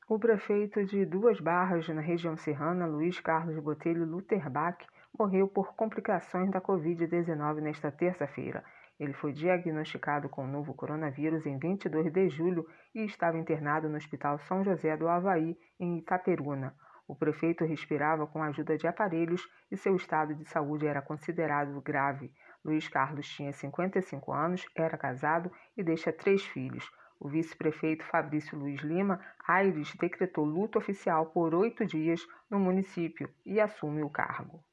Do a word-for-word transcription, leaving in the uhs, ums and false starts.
O prefeito de Duas Barras, na região serrana, Luiz Carlos Botelho Luterbach, morreu por complicações da covid dezenove nesta terça-feira. Ele foi diagnosticado com o novo coronavírus em vinte e dois de julho e estava internado no Hospital São José do Havaí, em Itaperuna. O prefeito respirava com a ajuda de aparelhos e seu estado de saúde era considerado grave. Luiz Carlos tinha cinquenta e cinco anos, era casado e deixa três filhos. O vice-prefeito Fabrício Luiz Lima Aires decretou luto oficial por oito dias no município e assume o cargo.